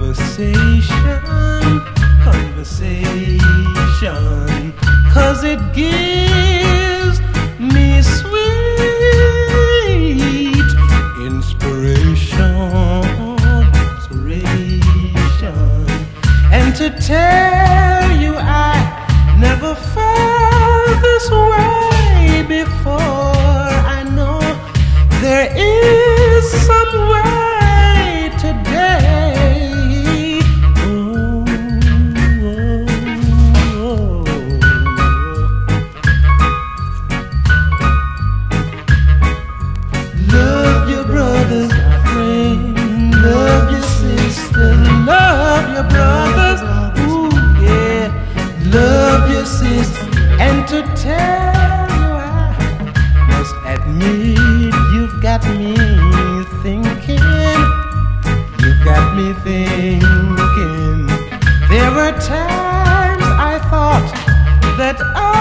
conversation, 'cause it gives me sweet inspiration, and to tell you I never felt this way before. I know there is some way today. Love your brother's friend, love your sister, love your brothers, ooh yeah, love your sister. And to tell you I must admit you've got me thinking, you've got me thinking. There were times I thought that I